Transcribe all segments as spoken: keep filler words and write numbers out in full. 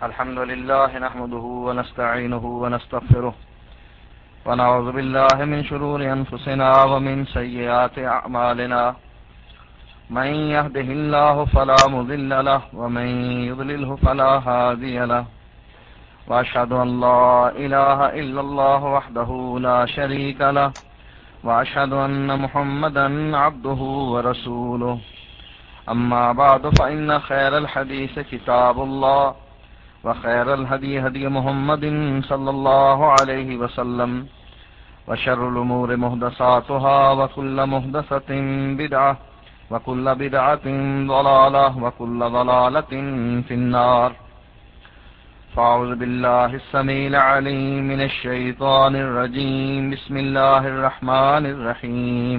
الحمد لله نحمده ونستعينه ونستغفره ونعوذ بالله من شرور أنفسنا ومن سيئات أعمالنا من يهده الله فلا مضل له ومن يضلله فلا هادي له وأشهد أن لا إله إلا الله وحده لا شريك له وأشهد أن محمدا عبده ورسوله أما بعد فإن خير الحديث كتاب الله وخير الهدي هدي محمد صلى الله عليه وسلم وشر الأمور محدثاتها وكل محدثة بدعة وكل بدعة ضلالة وكل ضلالة في النار. فأعوذ بالله السميع العليم من الشيطان الرجيم. بسم الله الرحمن الرحيم.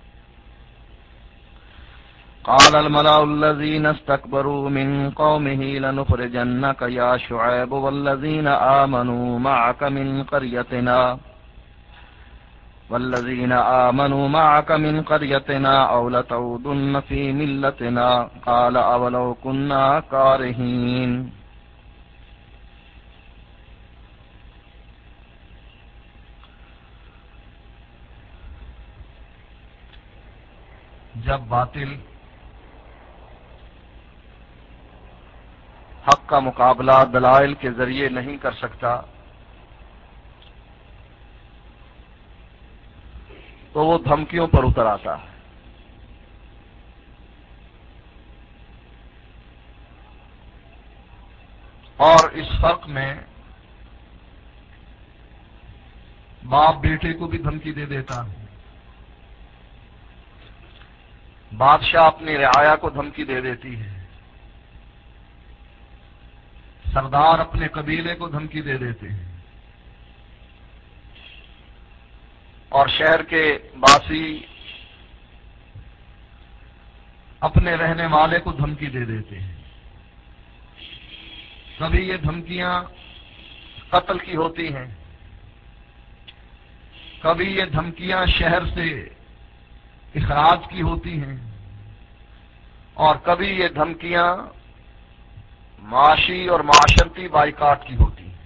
قال الملأ الذين استكبروا من قومه لنخرجنك يا شعيب والذين آمنوا معك من قريتنا والذين آمنوا معك من قريتنا أو لتعودن في ملتنا قال أولو كنا كارهين. جب باطل حق کا مقابلہ دلائل کے ذریعے نہیں کر سکتا تو وہ دھمکیوں پر اتر آتا ہے. اور اس فرق میں باپ بیٹے کو بھی دھمکی دے دیتا ہے، بادشاہ اپنی رعایا کو دھمکی دے دیتی ہے، سردار اپنے قبیلے کو دھمکی دے دیتے ہیں، اور شہر کے باسی اپنے رہنے والے کو دھمکی دے دیتے ہیں. کبھی یہ دھمکیاں قتل کی ہوتی ہیں، کبھی یہ دھمکیاں شہر سے اخراج کی ہوتی ہیں، اور کبھی یہ دھمکیاں معاشی اور معاشرتی بائیکاٹ کی ہوتی ہیں.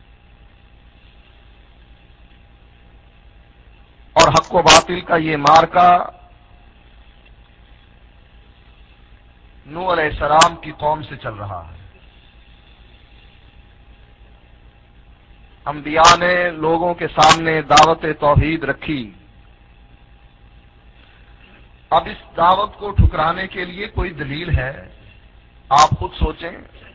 اور حق و باطل کا یہ مارکا نوح علیہ السلام کی قوم سے چل رہا ہے. انبیاء نے لوگوں کے سامنے دعوت توحید رکھی. اب اس دعوت کو ٹھکرانے کے لیے کوئی دلیل ہے؟ آپ خود سوچیں.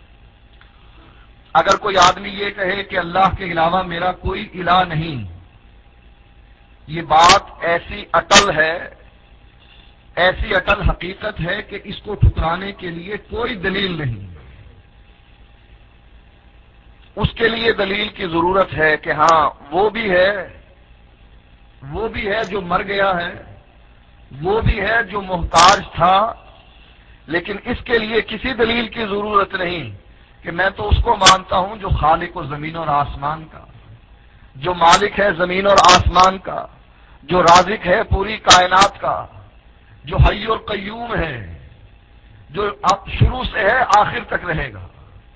اگر کوئی آدمی یہ کہے کہ اللہ کے علاوہ میرا کوئی الہ نہیں، یہ بات ایسی اٹل ہے، ایسی اٹل حقیقت ہے کہ اس کو ٹھکرانے کے لیے کوئی دلیل نہیں. اس کے لیے دلیل کی ضرورت ہے کہ ہاں وہ بھی ہے، وہ بھی ہے جو مر گیا ہے، وہ بھی ہے جو محتاج تھا، لیکن اس کے لیے کسی دلیل کی ضرورت نہیں کہ میں تو اس کو مانتا ہوں جو خالق و زمین اور آسمان کا، جو مالک ہے زمین اور آسمان کا، جو رازق ہے پوری کائنات کا، جو حی اور قیوم ہے، جو اب شروع سے ہے آخر تک رہے گا.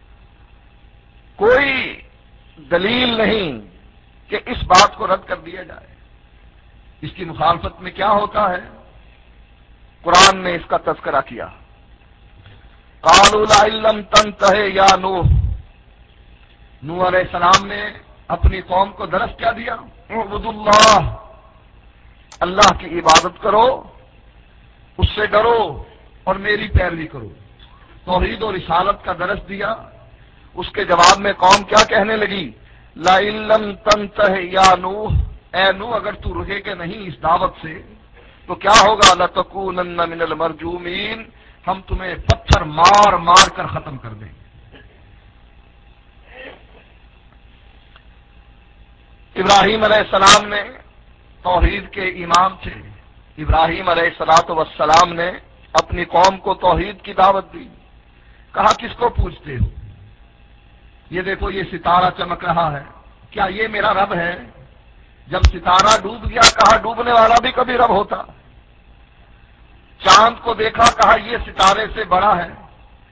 کوئی دلیل نہیں کہ اس بات کو رد کر دیا جائے. اس کی مخالفت میں کیا ہوتا ہے؟ قرآن نے اس کا تذکرہ کیا. قالوا لئن لم تنتہ یا نوح، نوح علیہ السلام نے اپنی قوم کو درس کیا دیا؟ اعبدوا اللہ، اللہ کی عبادت کرو، اس سے ڈرو اور میری پیروی کرو. توحید و رسالت کا درس دیا. اس کے جواب میں قوم کیا کہنے لگی؟ لئن لم تنتہ یا نوح، اے نوح اگر تو رکے کہ نہیں اس دعوت سے تو کیا ہوگا؟ لتکونن من المرجومین، ہم تمہیں پتھر مار مار کر ختم کر دیں گے. ابراہیم علیہ السلام نے توحید کے امام تھے. ابراہیم علیہ الصلوۃ والسلام نے اپنی قوم کو توحید کی دعوت دی. کہا کس کو پوچھتے ہو؟ یہ دیکھو یہ ستارہ چمک رہا ہے، کیا یہ میرا رب ہے؟ جب ستارہ ڈوب گیا کہا ڈوبنے والا بھی کبھی رب ہوتا. چاند کو دیکھا کہا یہ ستارے سے بڑا ہے.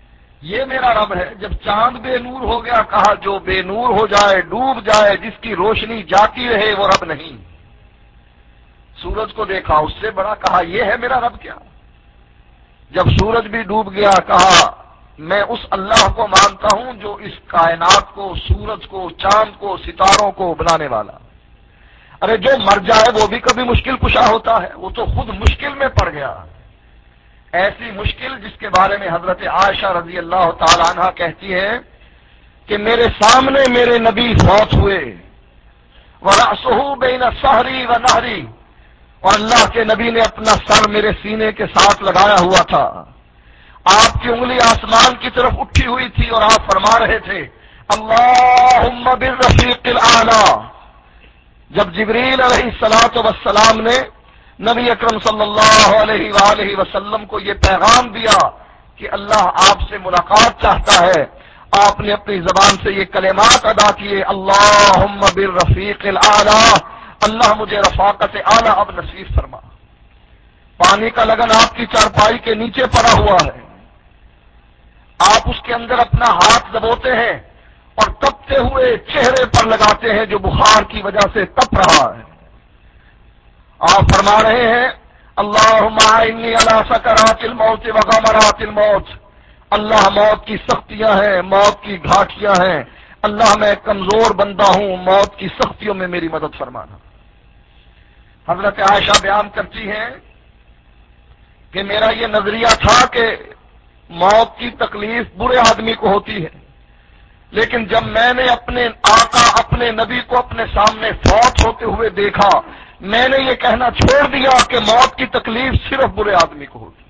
یہ میرا رب ہے۔ جب چاند بے نور ہو گیا کہا جو بے نور ہو جائے ڈوب جائے جس کی روشنی جاتی رہے وہ رب نہیں۔ سورج کو دیکھا اس سے بڑا کہا یہ ہے میرا رب کیا؟ جب سورج بھی ڈوب گیا کہا میں اس اللہ کو مانتا ہوں جو اس کائنات کو، سورج کو، چاند کو، ستاروں کو بنانے والا۔ ارے جو مر جائے وہ بھی کبھی مشکل کشا ہوتا ہے، وہ تو خود مشکل میں پڑ گیا، ایسی مشکل جس کے بارے میں حضرت عائشہ رضی اللہ تعالی عنہ کہتی ہیں کہ میرے سامنے میرے نبی فوت ہوئے، وَرَأْسُهُ بَيْنَ سَحْرِي وَنَحْرِي، اور اللہ کے نبی نے اپنا سر میرے سینے کے ساتھ لگایا ہوا تھا، آپ کی انگلی آسمان کی طرف اٹھی ہوئی تھی اور آپ فرما رہے تھے اللہم بالرفیق الاعلی۔ جب جبریل علیہ الصلوۃ والسلام نے نبی اکرم صلی اللہ علیہ وآلہ وسلم کو یہ پیغام دیا کہ اللہ آپ سے ملاقات چاہتا ہے، آپ نے اپنی زبان سے یہ کلمات ادا کیے اللہم بالرفیق الاعلی، اللہ مجھے رفاقت اعلی اب نصیب فرما۔ پانی کا لگن آپ کی چارپائی کے نیچے پڑا ہوا ہے، آپ اس کے اندر اپنا ہاتھ دبوتے ہیں اور تپتے ہوئے چہرے پر لگاتے ہیں جو بخار کی وجہ سے تپ رہا ہے۔ آپ فرما رہے ہیں اللہم اعنی علی سکرات الموت وغمرات الموت، اللہ موت کی سختیاں ہیں، موت کی گھاٹیاں ہیں، اللہ میں کمزور بندہ ہوں، موت کی سختیوں میں میری مدد فرمانا۔ حضرت عائشہ بیان کرتی ہیں کہ میرا یہ نظریہ تھا کہ موت کی تکلیف برے آدمی کو ہوتی ہے، لیکن جب میں نے اپنے آقا اپنے نبی کو اپنے سامنے فوت ہوتے ہوئے دیکھا میں نے یہ کہنا چھوڑ دیا کہ موت کی تکلیف صرف برے آدمی کو ہوتی ہے۔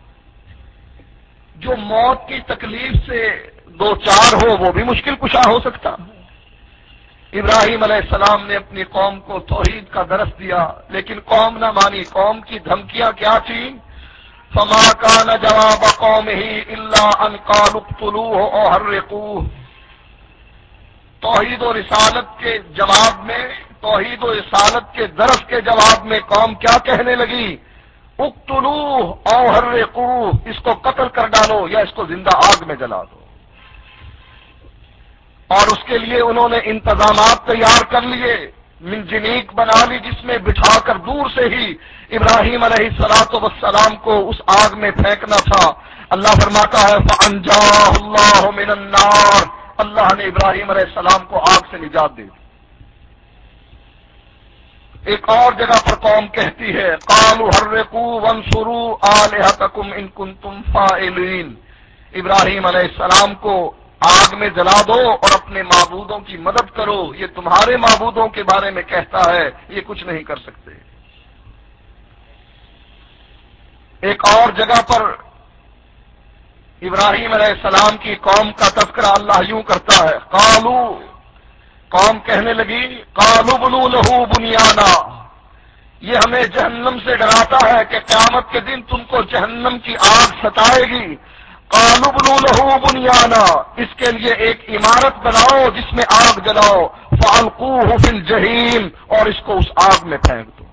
جو موت کی تکلیف سے دو چار ہو وہ بھی مشکل کشا ہو سکتا۔ ابراہیم علیہ السلام نے اپنی قوم کو توحید کا درس دیا لیکن قوم نہ مانی، قوم کی دھمکیاں کیا تھیں؟ فما كان جواب قومه الا ان قالوا اقتلوه او حرقوه۔ توحید و رسالت کے جواب میں، توحید و رسالت کے درس کے جواب میں قوم کیا کہنے لگی؟ اقتلوه او حرقوه، اس کو قتل کر ڈالو یا اس کو زندہ آگ میں جلا دو۔ اور اس کے لیے انہوں نے انتظامات تیار کر لیے، منجنیق بنا لی جس میں بٹھا کر دور سے ہی ابراہیم علیہ الصلوۃ والسلام کو اس آگ میں پھینکنا تھا۔ اللہ فرماتا ہے فَأَنْجَاهُ اللَّهُ مِنَ النَّارِ، اللہ نے ابراہیم علیہ السلام کو آگ سے نجات دی۔ ایک اور جگہ پر قوم کہتی ہے قَالُوا حَرِّقُوا وَانصُرُوا آلِهَتَكُمْ إِن كُنتُمْ فَاعِلِينَ، ابراہیم علیہ السلام کو آگ میں جلا دو اور اپنے معبودوں کی مدد کرو، یہ تمہارے معبودوں کے بارے میں کہتا ہے، یہ کچھ نہیں کر سکتے۔ ایک اور جگہ پر ابراہیم علیہ السلام کی قوم کا تذکرہ اللہ یوں کرتا ہے قالو، قوم کہنے لگی قالوا بنوا له بنیانا، یہ ہمیں جہنم سے ڈراتا ہے کہ قیامت کے دن تم کو جہنم کی آگ ستائے گی۔ قالوا بنوا له بنیانا، اس کے لیے ایک عمارت بناؤ جس میں آگ جلاؤ، فالقوه فی الجحیم، اور اس کو اس آگ میں پھینک دو۔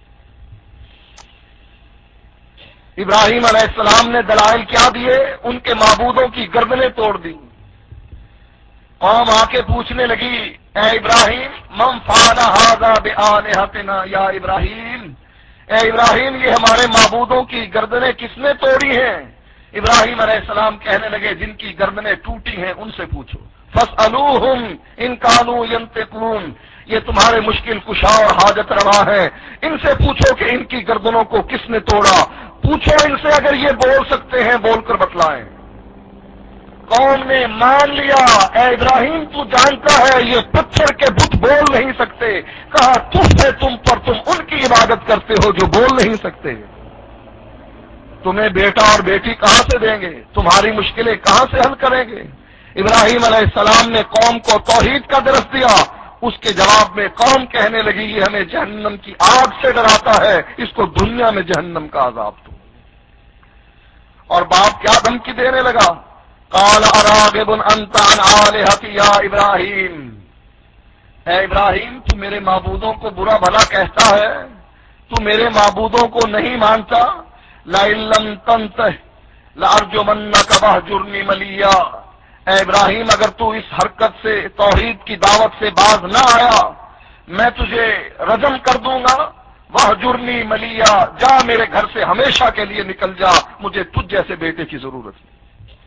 ابراہیم علیہ السلام نے دلائل کیا دیے؟ ان کے معبودوں کی گردنیں توڑ دی۔ قوم آ کے پوچھنے لگی اے ابراہیم من فعل هذا بآلہتنا یا ابراہیم، اے ابراہیم یہ ہمارے معبودوں کی گردنیں کس نے توڑی ہیں؟ ابراہیم علیہ السلام کہنے لگے جن کی گردنیں ٹوٹی ہیں ان سے پوچھو، فاسألوہم ان کانوا ینطقون، یہ تمہارے مشکل کشا اور حاجت روا ہیں، ان سے پوچھو کہ ان کی گردنوں کو کس نے توڑا، پوچھو ان سے اگر یہ بول سکتے ہیں بول کر بتلائیں۔ قوم نے مان لیا اے ابراہیم تو جانتا ہے یہ پتھر کے بت بول نہیں سکتے، کہا تف ہے تم پر، تم ان کی عبادت کرتے ہو جو بول نہیں سکتے، تمہیں بیٹا اور بیٹی کہاں سے دیں گے، تمہاری مشکلیں کہاں سے حل کریں گے؟ ابراہیم علیہ السلام نے قوم کو توحید کا درس دیا، اس کے جواب میں قوم کہنے لگی یہ ہمیں جہنم کی آگ سے ڈراتا ہے، اس کو دنیا میں جہنم کا عذاب دو۔ اور باپ کیا دھمکی دینے لگا؟ قال اراغب انت عن آلہتی یا ابراہیم، اے ابراہیم تو میرے معبودوں کو برا بھلا کہتا ہے، تو میرے معبودوں کو نہیں مانتا، لئن لم تنتہ، لَأَرْجُمَنَّكَ وَاهْجُرْنِي مَلِيًّا، اے ابراہیم اگر تو اس حرکت سے، توحید کی دعوت سے باز نہ آیا، میں تجھے رجم کر دوں گا. وَاهْجُرْنِي مَلِيًّا، جا میرے گھر سے ہمیشہ کے لیے نکل جا، مجھے تجھ جیسے بیٹے کی ضرورت نہیں.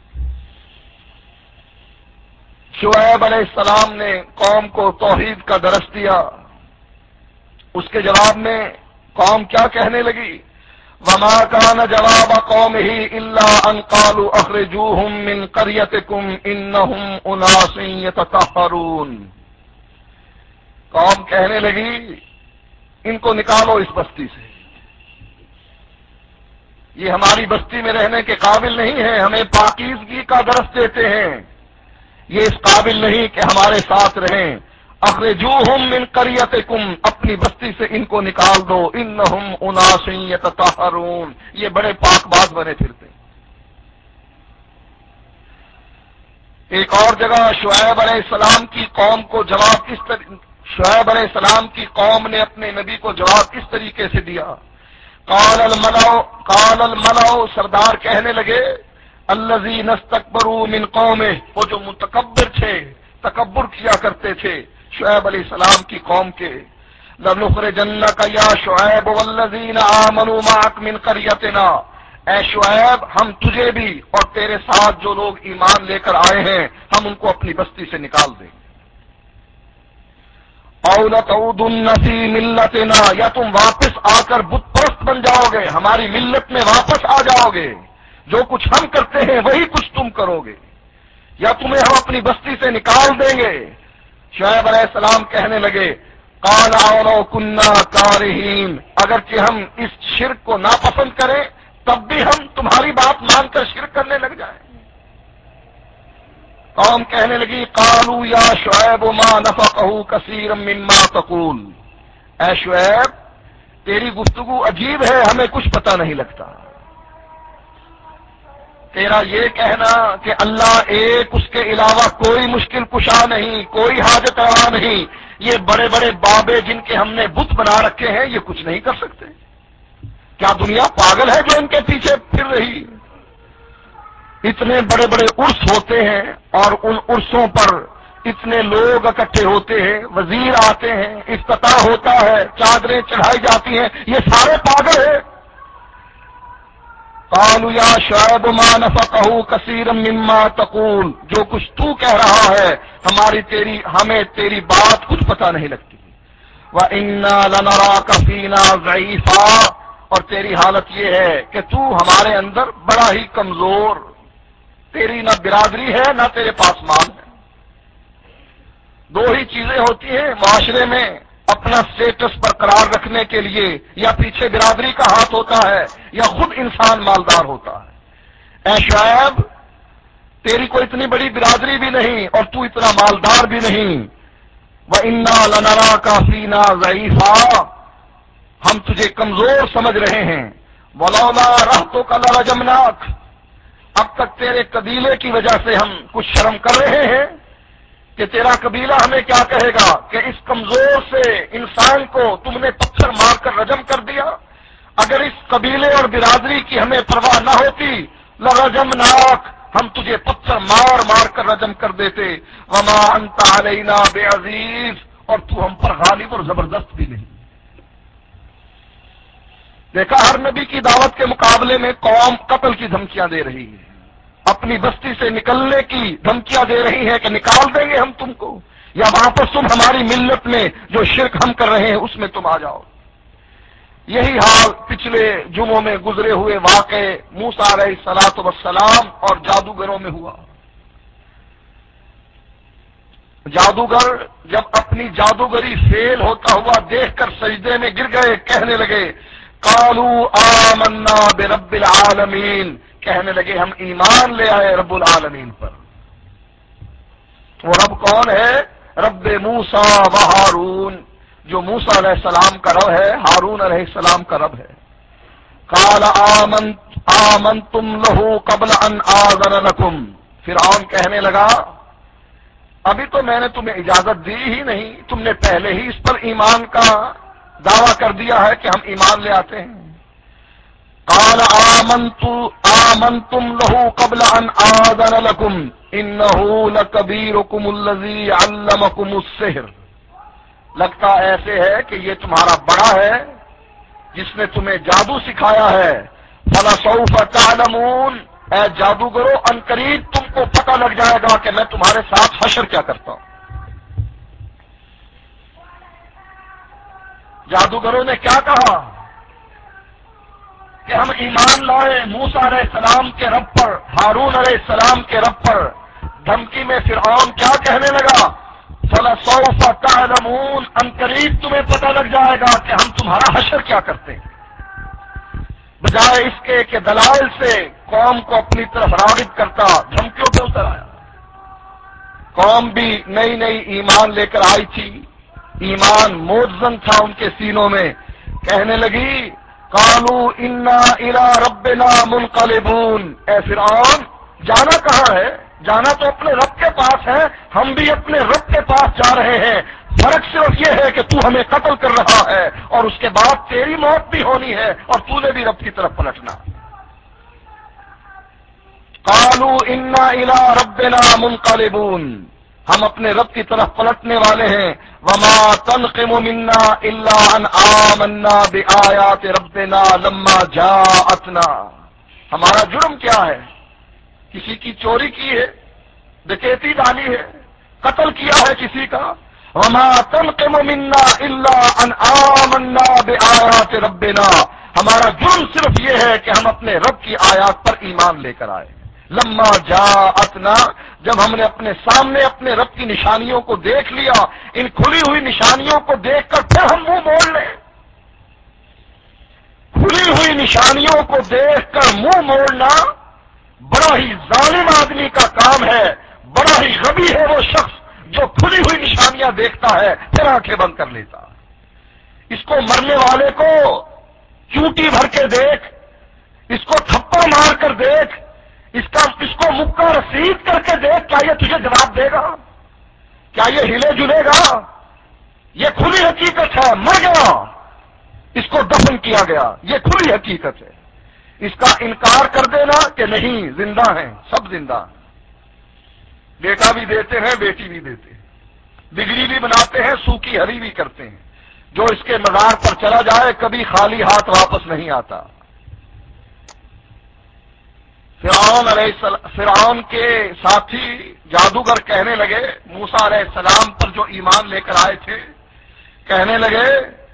شعیب علیہ السلام نے قوم کو توحید کا درس دیا. اس کے جواب میں قوم کیا کہنے لگی؟ وَمَا كَانَ جَوَابَ قَوْمِهِ إِلَّا أَنْ قَالُوا أَخْرِجُوهُمْ مِنْ قَرْيَتِكُمْ إِنَّهُمْ أُنَاسٌ يَتَطَهَّرُونَ. قوم کہنے لگی ان کو نکالو اس بستی سے، یہ ہماری بستی میں رہنے کے قابل نہیں ہے، ہمیں پاکیزگی کا درس دیتے ہیں، یہ اس قابل نہیں کہ ہمارے ساتھ رہیں. اخرجوہم من قریتکم، اپنی بستی سے ان کو نکال دو، انہم اناس یتطہرون، یہ بڑے پاک باز بنے پھرتے. ایک اور جگہ شعیب علیہ السلام کی قوم کو جواب کس طرح شعیب علیہ السلام کی قوم نے اپنے نبی کو جواب کس طریقے سے دیا؟ قال الملأ قال الملأ، سردار کہنے لگے، الذین استکبروا من قومہ، وہ جو متکبر تھے، تکبر کیا کرتے تھے شعیب علیہ السلام کی قوم کے، لَنُخْرِجَنَّكَ يَا شُعَيْبُ وَالَّذِينَ آمَنُوا مَعَكَ مِنْ قَرْيَتِنَا، اے شعیب ہم تجھے بھی اور تیرے ساتھ جو لوگ ایمان لے کر آئے ہیں ہم ان کو اپنی بستی سے نکال دیں گے. أَوْ لَتَعُودُنَّ فِي مِلَّتِنَا، یا تم واپس آ کر بت پرست بن جاؤ گے، ہماری ملت میں واپس آ جاؤ گے، جو کچھ ہم کرتے ہیں وہی کچھ تم کرو گے، یا تمہیں ہم اپنی بستی سے نکال دیں گے. شعیب علیہ السلام کہنے لگے، قال اولو كنا كارهين، اگرچہ ہم اس شرک کو ناپسند کریں تب بھی ہم تمہاری بات مان کر شرک کرنے لگ جائیں. قوم کہنے لگی، قالوا یا شعیب ما نفقه كثيرا مما تقول، اے شعیب تیری گفتگو عجیب ہے، ہمیں کچھ پتہ نہیں لگتا. تیرا یہ کہنا کہ اللہ ایک، اس کے علاوہ کوئی مشکل کشا نہیں، کوئی حاجت روا نہیں، یہ بڑے بڑے بابے جن کے ہم نے بت بنا رکھے ہیں یہ کچھ نہیں کر سکتے. کیا دنیا پاگل ہے جو ان کے پیچھے پھر رہی؟ اتنے بڑے بڑے عرس ہوتے ہیں اور ان عرسوں پر اتنے لوگ اکٹھے ہوتے ہیں، وزیر آتے ہیں، افتتاح ہوتا ہے، چادریں چڑھائی جاتی ہیں، یہ سارے پاگل ہیں. قالوا یا شعیب ما نفقه كثيرا مما تقول، جو کچھ تو کہہ رہا ہے ہماری تیری ہمیں تیری بات کچھ پتہ نہیں لگتی. وَإِنَّا لَنَرَاكَ فِينَا ضَعِيفًا، اور تیری حالت یہ ہے کہ تو ہمارے اندر بڑا ہی کمزور، تیری نہ برادری ہے نہ تیرے پاس مال ہے. دو ہی چیزیں ہوتی ہیں معاشرے میں، اپنا سٹیٹس برقرار رکھنے کے لیے یا پیچھے برادری کا ہاتھ ہوتا ہے یا خود انسان مالدار ہوتا ہے. اے شعیب تیری کوئی اتنی بڑی برادری بھی نہیں اور تو اتنا مالدار بھی نہیں. وَإِنَّا لَنَرَاكَ فِينَا ضَعِيفًا، ہم تجھے کمزور سمجھ رہے ہیں. وَلَوْلَا رَهْطُكَ لَرَجَمْنَاكَ، اب تک تیرے قبیلے کی وجہ سے ہم کچھ شرم کر رہے ہیں کہ تیرا قبیلہ ہمیں کیا کہے گا کہ اس کمزور سے انسان کو تم نے پتھر مار کر رجم کر دیا. اگر اس قبیلے اور برادری کی ہمیں پرواہ نہ ہوتی لرجمناک، ہم تجھے پتھر مار مار کر رجم کر دیتے. وما انت علینا بعزیز، اور تو ہم پر غالب اور زبردست بھی نہیں. دیکھا ہر نبی کی دعوت کے مقابلے میں قوم قتل کی دھمکیاں دے رہی ہے، اپنی بستی سے نکلنے کی دھمکیاں دے رہی ہیں کہ نکال دیں گے ہم تم کو، یا واپس تم ہماری ملت میں جو شرک ہم کر رہے ہیں اس میں تم آ جاؤ. یہی حال پچھلے جمعوں میں گزرے ہوئے واقعے موسیٰ علیہ الصلوۃ والسلام اور جادوگروں میں ہوا. جادوگر جب اپنی جادوگری فیل ہوتا ہوا دیکھ کر سجدے میں گر گئے، کہنے لگے قالوا آمنا برب العالمین، کہنے لگے ہم ایمان لے آئے رب العالمین پر. وہ رب کون ہے؟ رب موسیٰ و ہارون، جو موسیٰ علیہ السلام کا رب ہے، ہارون علیہ السلام کا رب ہے. قال آمنت آمنتم له قبل ان آذن لكم، فرعون کہنے لگا ابھی تو میں نے تمہیں اجازت دی ہی نہیں، تم نے پہلے ہی اس پر ایمان کا دعویٰ کر دیا ہے کہ ہم ایمان لے آتے ہیں. قال آمنت آمنتم له قبل ان آذن لكم انه لكبيركم الذي علمكم السحر، لگتا ایسے ہے کہ یہ تمہارا بڑا ہے جس نے تمہیں جادو سکھایا ہے، فلسوف تعلمون، اے جادوگرو عنقریب تم کو پتہ لگ جائے گا کہ میں تمہارے ساتھ حشر کیا کرتا ہوں۔ جادوگروں نے کیا کہا کہ ہم ایمان لائے موسیٰ علیہ السلام کے رب پر، ہارون علیہ السلام کے رب پر۔ دھمکی میں فرعون کیا کہنے لگا؟ فَلَسَوْفَ تَعْلَمُونَ، عنقریب تمہیں پتہ لگ جائے گا کہ ہم تمہارا حشر کیا کرتے ہیں۔ بجائے اس کے کہ دلائل سے قوم کو اپنی طرف راغب کرتا، دھمکیوں پہ اتر آیا۔ قوم بھی نئی نئی ایمان لے کر آئی تھی، ایمان موزن تھا ان کے سینوں میں، کہنے لگی قالوا انا الى ربنا منقلبون، اے فرعون جانا کہاں ہے؟ جانا تو اپنے رب کے پاس ہے، ہم بھی اپنے رب کے پاس جا رہے ہیں، فرق صرف یہ ہے کہ تو ہمیں قتل کر رہا ہے اور اس کے بعد تیری موت بھی ہونی ہے اور تو نے بھی رب کی طرف پلٹنا۔ قالوا انا الى ربنا منقلبون، ہم اپنے رب کی طرف پلٹنے والے ہیں۔ وما تنقم منا الا ان آمنا بآیات ربنا لما جاءتنا، ہمارا جرم کیا ہے؟ کسی کی چوری کی ہے، ڈکیتی ڈالی ہے، قتل کیا ہے کسی کا؟ وما تنقم منا الا ان آمنا بآیات ربنا، ہمارا جرم صرف یہ ہے کہ ہم اپنے رب کی آیات پر ایمان لے کر آئے۔ لما جاءتنا، جب ہم نے اپنے سامنے اپنے رب کی نشانیوں کو دیکھ لیا، ان کھلی ہوئی نشانیوں کو دیکھ کر پھر ہم منہ موڑ لیں؟ کھلی ہوئی نشانیوں کو دیکھ کر منہ موڑنا بڑا ہی ظالم آدمی کا کام ہے، بڑا ہی غبی ہے وہ شخص جو کھلی ہوئی نشانیاں دیکھتا ہے پھر آنکھیں بند کر لیتا۔ اس کو مرنے والے کو چونٹی بھر کے دیکھ، اس کو تھپڑ مار کر دیکھ، اس کا اس کو مکہ رسید کر کے دیکھ، کیا یہ تجھے جواب دے گا؟ کیا یہ ہلے جلے گا؟ یہ کھلی حقیقت ہے، مر گیا، اس کو دفن کیا گیا، یہ کھلی حقیقت ہے۔ اس کا انکار کر دینا کہ نہیں زندہ ہیں، سب زندہ ہیں، بیٹا بھی دیتے ہیں بیٹی بھی دیتے ہیں، بگڑی بھی بناتے ہیں سوکھی ہری بھی کرتے ہیں، جو اس کے مزار پر چلا جائے کبھی خالی ہاتھ واپس نہیں آتا۔ فرعون علیہ السلام فرعون کے ساتھی جادوگر کہنے لگے موسیٰ علیہ السلام پر جو ایمان لے کر آئے تھے، کہنے لگے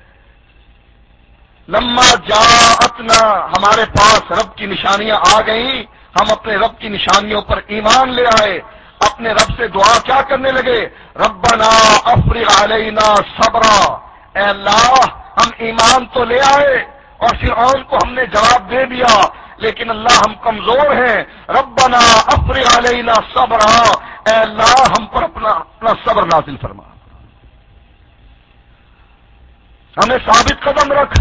لما جاءتنا، ہمارے پاس رب کی نشانیاں آ گئیں، ہم اپنے رب کی نشانیوں پر ایمان لے آئے۔ اپنے رب سے دعا کیا کرنے لگے؟ ربنا افرغ علینا صبرا، اے اللہ ہم ایمان تو لے آئے اور فرعون کو ہم نے جواب دے دیا، لیکن اللہ ہم کمزور ہیں، ربنا افرغ علینا صبرا، اے اللہ ہم پر اپنا اپنا صبر نازل فرما، ہمیں ثابت قدم رکھ۔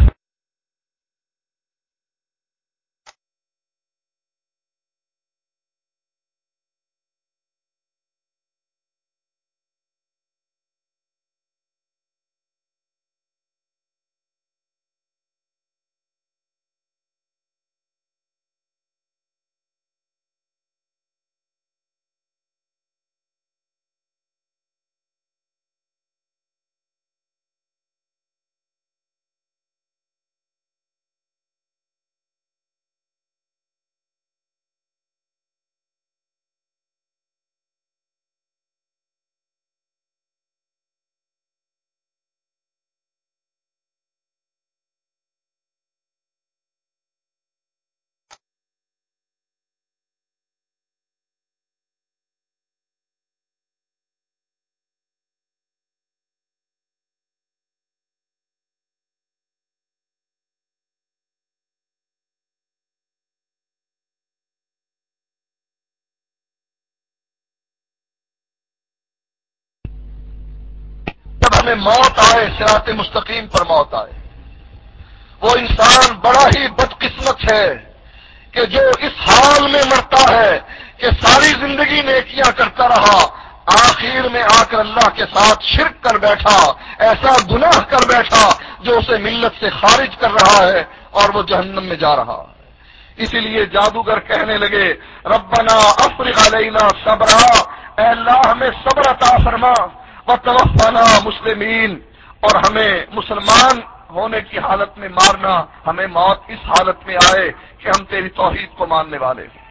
ہمیں موت آئے، صراط مستقیم پر موت آئے، وہ انسان بڑا ہی بدقسمت ہے کہ جو اس حال میں مرتا ہے کہ ساری زندگی نیکیاں کرتا رہا، آخر میں آ کر اللہ کے ساتھ شرک کر بیٹھا، ایسا گناہ کر بیٹھا جو اسے ملت سے خارج کر رہا ہے اور وہ جہنم میں جا رہا ہے۔ اسی لیے جادوگر کہنے لگے ربنا افرغ علینا صبرا، اے اللہ ہمیں صبر عطا فرما، وتوفنا مسلمین، اور ہمیں مسلمان ہونے کی حالت میں مارنا، ہمیں موت اس حالت میں آئے کہ ہم تیری توحید کو ماننے والے ہیں۔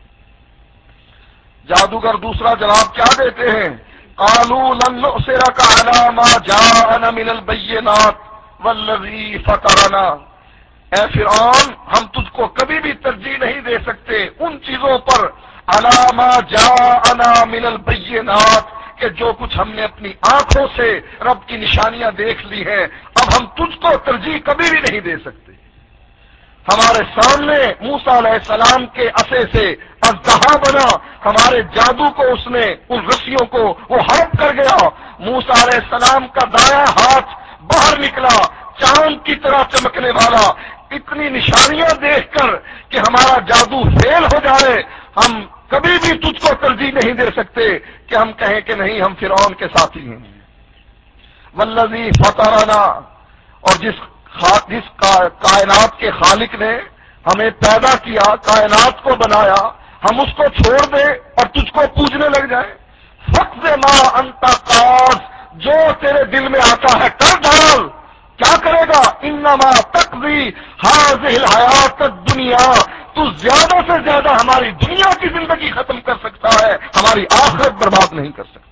جادوگر دوسرا جواب کیا دیتے ہیں؟ قالوا لن نؤثرك على ما جاءنا من البينات والذي فطرنا، اے فرعون ہم تجھ کو کبھی بھی ترجیح نہیں دے سکتے ان چیزوں پر على ما جاءنا من البينات کہ جو کچھ ہم نے اپنی آنکھوں سے رب کی نشانیاں دیکھ لی ہیں، اب ہم تجھ کو ترجیح کبھی بھی نہیں دے سکتے۔ ہمارے سامنے موسیٰ علیہ السلام کے عصے سے اژدہا بنا، ہمارے جادو کو اس نے ان رسیوں کو وہ ہڑپ کر گیا، موسیٰ علیہ السلام کا دایاں ہاتھ باہر نکلا چاند کی طرح چمکنے والا، اتنی نشانیاں دیکھ کر کہ ہمارا جادو فیل ہو جائے، ہم کبھی بھی تجھ کو ترجیح نہیں دے سکتے کہ ہم کہیں کہ نہیں ہم فرعون کے ساتھی ہیں۔ والذی فطرنا، اور جس جس کائنات کے خالق نے ہمیں پیدا کیا، کائنات کو بنایا، ہم اس کو چھوڑ دیں اور تجھ کو پوجنے لگ جائیں۔ فقض ما انت قاض، جو تیرے دل میں آتا ہے کر ڈال، کیا کرے گا؟ انما تقضی هذه الحیات الدنیا، تو زیادہ سے زیادہ ہماری دنیا کی زندگی ختم کر سکتا ہے، ہماری آخرت برباد نہیں کر سکتا۔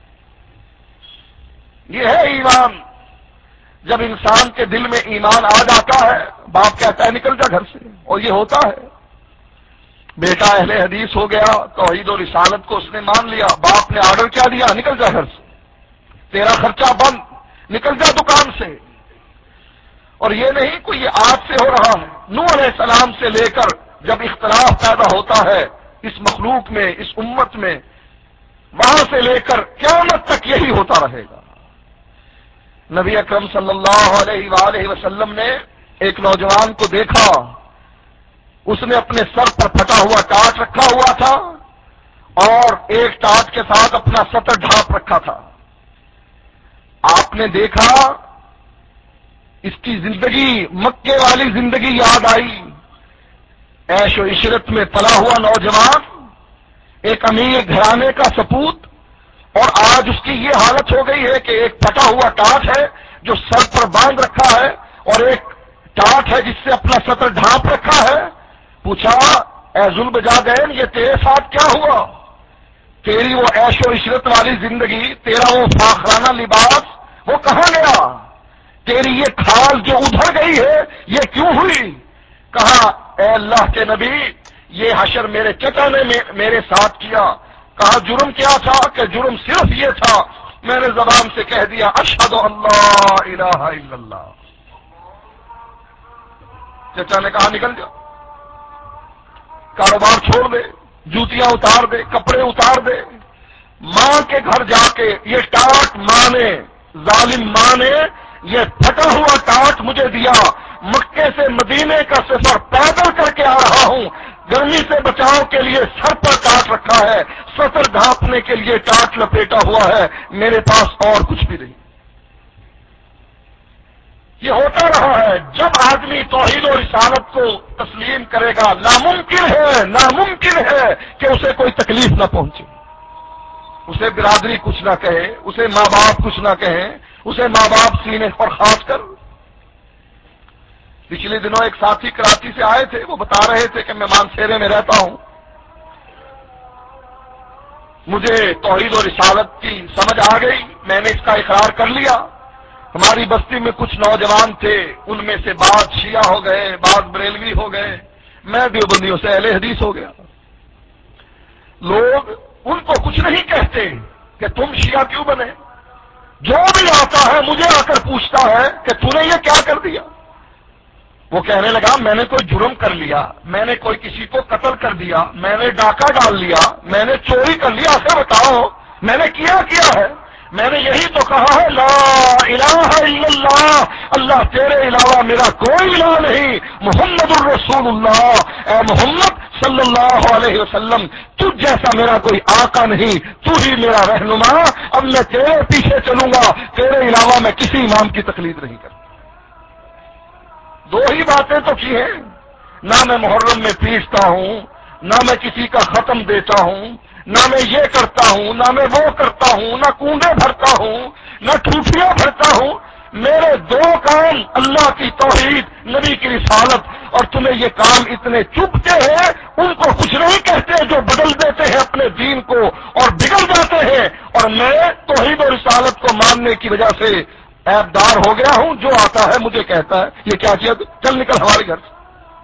یہ ہے ایمان۔ جب انسان کے دل میں ایمان آ جاتا ہے، باپ کہتا ہے نکل جا گھر سے، اور یہ ہوتا ہے۔ بیٹا اہل حدیث ہو گیا، توحید و رسالت کو اس نے مان لیا، باپ نے آرڈر کیا دیا؟ نکل جا گھر سے، تیرا خرچہ بند، نکل جا دکان سے۔ اور یہ نہیں کوئی یہ آج سے ہو رہا ہے، نوح علیہ السلام سے لے کر جب اختلاف پیدا ہوتا ہے اس مخلوق میں، اس امت میں، وہاں سے لے کر قیامت تک یہی ہوتا رہے گا۔ نبی اکرم صلی اللہ علیہ وآلہ وسلم نے ایک نوجوان کو دیکھا، اس نے اپنے سر پر پھٹا ہوا ٹاٹ رکھا ہوا تھا اور ایک ٹاٹ کے ساتھ اپنا سطر ڈھانپ رکھا تھا۔ آپ نے دیکھا اس کی زندگی، مکے والی زندگی یاد آئی، عیش و عشرت میں پلا ہوا نوجوان، ایک امیر گھرانے کا سپوت، اور آج اس کی یہ حالت ہو گئی ہے کہ ایک پھٹا ہوا ٹاٹ ہے جو سر پر باندھ رکھا ہے اور ایک ٹاٹ ہے جس سے اپنا سطر ڈھانپ رکھا ہے۔ پوچھا اے ذوالبجاجین یہ تیرے ساتھ کیا ہوا؟ تیری وہ عیش و عشرت والی زندگی، تیرا وہ فاخرانہ لباس وہ کہاں گیا؟ تیری یہ کھال جو ادھر گئی ہے یہ کیوں ہوئی؟ کہا اے اللہ کے نبی یہ حشر میرے چچا نے میرے ساتھ کیا۔ کہا جرم کیا تھا؟ کہ جرم صرف یہ تھا میں نے زبان سے کہہ دیا اشہد ان لا الہ الا اللہ۔ چچا نے کہا نکل جا، کاروبار چھوڑ دے، جوتیاں اتار دے، کپڑے اتار دے، ماں کے گھر جا کے یہ ٹاٹ ماں نے، ظالم ماں نے یہ پھٹا ہوا ٹاٹ مجھے دیا، مکے سے مدینے کا سفر پیدل کر کے آ رہا ہوں، گرمی سے بچاؤ کے لیے سر پر ٹاٹ رکھا ہے، سطر ڈھانپنے کے لیے ٹاٹ لپیٹا ہوا ہے، میرے پاس اور کچھ بھی نہیں۔ یہ ہوتا رہا ہے۔ جب آدمی توحید و رسالت کو تسلیم کرے گا، ناممکن ہے ناممکن ہے کہ اسے کوئی تکلیف نہ پہنچے، اسے برادری کچھ نہ کہے، اسے ماں باپ کچھ نہ کہیں، اسے ماں باپ سینے پر خاص کر۔ پچھلے دنوں ایک ساتھی کراچی سے آئے تھے، وہ بتا رہے تھے کہ میں مانسہرے میں رہتا ہوں، مجھے توحید و رسالت کی سمجھ آ گئی، میں نے اس کا اقرار کر لیا۔ ہماری بستی میں کچھ نوجوان تھے، ان میں سے بعض شیعہ ہو گئے، بعض بریلوی ہو گئے، میں دیوبندیوں سے اہل حدیث ہو گیا۔ لوگ ان کو کچھ نہیں کہتے کہ تم شیعہ کیوں بنے، جو بھی آتا ہے مجھے آ کر پوچھتا ہے کہ تو نے یہ کیا کر دیا۔ وہ کہنے لگا میں نے کوئی جرم کر لیا، میں نے کوئی کسی کو قتل کر دیا، میں نے ڈاکہ ڈال لیا، میں نے چوری کر لیا، ایسے بتاؤ میں نے کیا کیا ہے؟ میں نے یہی تو کہا ہے لا الہ الا اللہ، اللہ تیرے علاوہ میرا کوئی الہ نہیں، محمد الرسول اللہ، اے محمد صلی اللہ علیہ وسلم تجھ جیسا میرا کوئی آقا نہیں، تو ہی میرا رہنما، اب میں تیرے پیچھے چلوں گا، تیرے علاوہ میں کسی امام کی تقلید نہیں کرتا۔ دو ہی باتیں تو کی ہیں، نہ میں محرم میں پیستا ہوں، نہ میں کسی کا ختم دیتا ہوں، نہ میں یہ کرتا ہوں، نہ میں وہ کرتا ہوں، نہ کنڈے بھرتا ہوں، نہ ٹھوٹیاں بھرتا ہوں۔ میرے دو کام اللہ کی توحید، نبی کی رسالت، اور تمہیں یہ کام اتنے چبھتے ہیں، ان کو کچھ نہیں کہتے جو بدل دیتے ہیں اپنے دین کو اور بگڑ جاتے ہیں، اور میں توحید اور رسالت کو ماننے کی وجہ سے عیبدار ہو گیا ہوں۔ جو آتا ہے مجھے کہتا ہے یہ کیا چیز، چل نکل ہمارے گھر سے۔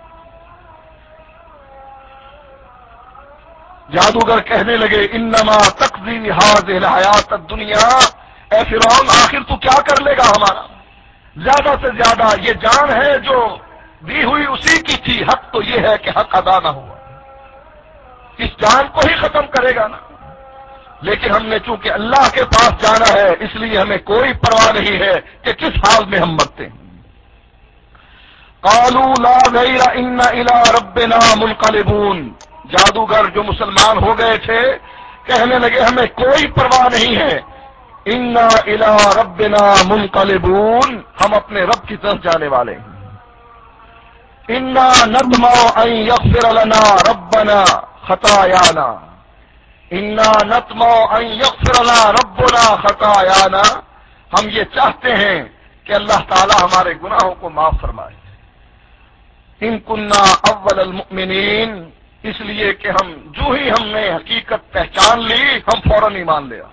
جادوگر کہنے لگے انما تقضی هذه الحیات الدنیا، اے فرعون آخر تو کیا کر لے گا ہمارا؟ زیادہ سے زیادہ یہ جان ہے جو دی ہوئی اسی کی تھی، حق تو یہ ہے کہ حق ادا نہ ہوا، اس جان کو ہی ختم کرے گا نا۔ لیکن ہم نے چونکہ اللہ کے پاس جانا ہے اس لیے ہمیں کوئی پرواہ نہیں ہے کہ کس حال میں ہم مرتے ہیں۔ قالوا لا غیر ان الى ربنا منقلبون، جادوگر جو مسلمان ہو گئے تھے کہنے لگے ہمیں کوئی پرواہ نہیں ہے، انا الى ربنا منقلبون، ہم اپنے رب کی طرف جانے والے ہیں۔ انا نطمع ان یغفر لنا ربنا خطایانا، انا نطمع ان یغفر لنا ربنا خطایانا، ہم یہ چاہتے ہیں کہ اللہ تعالی ہمارے گناہوں کو معاف فرمائے۔ ان کننا اول المؤمنین، اس لیے کہ ہم جو ہی ہم نے حقیقت پہچان لی ہم فوراً ایمان لے آئے۔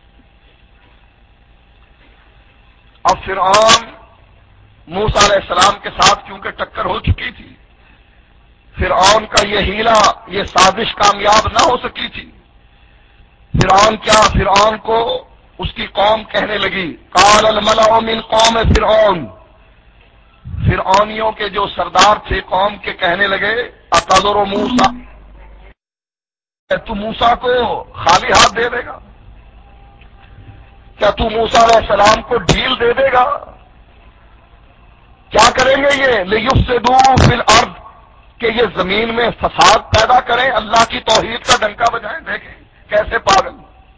اب فرعون موسیٰ علیہ السلام کے ساتھ کیونکہ ٹکر ہو چکی تھی، فرعون کا یہ ہیلا، یہ سازش کامیاب نہ ہو سکی تھی۔ فرعون کیا، فرعون کو اس کی قوم کہنے لگی، قال الملأ من قوم فرعون، فرعونیوں کے جو سردار تھے قوم کے کہنے لگے اتذر موسیٰ، تو موسیٰ کو خالی ہاتھ دے دے گا؟ کیا تو موسیٰ علیہ السلام کو ڈھیل دے دے گا؟ کیا کریں گے یہ؟ لیفسدوا فی الارض، کہ یہ زمین میں فساد پیدا کریں، اللہ کی توحید کا ڈنکا بجائیں۔ دیکھیں کیسے پاگل۔